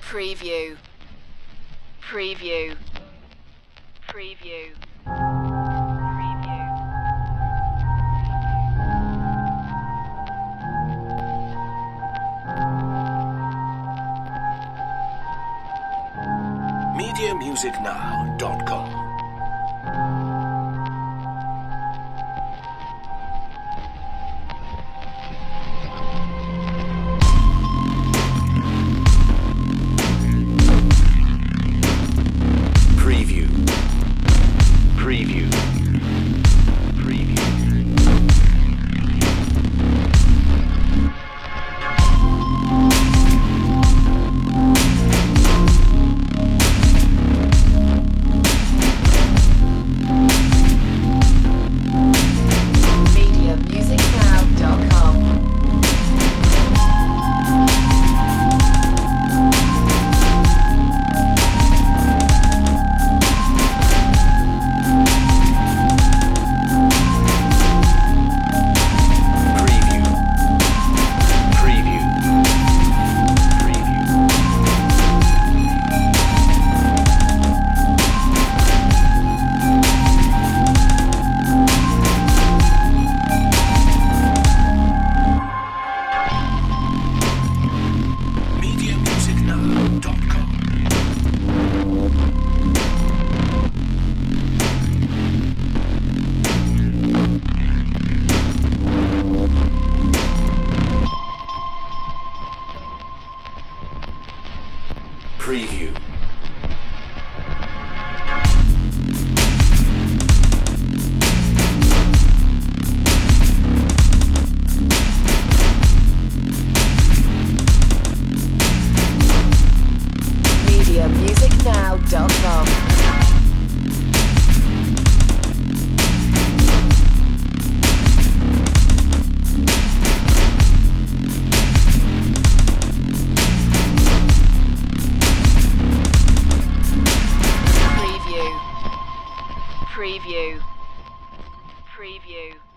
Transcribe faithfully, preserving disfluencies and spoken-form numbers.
Preview. Preview. Preview. media music now dot com. Preview. Preview. Preview. media music now dot com. Preview. Preview. Preview. media music now dot com. Preview. media music now dot com. Preview. Preview. Preview.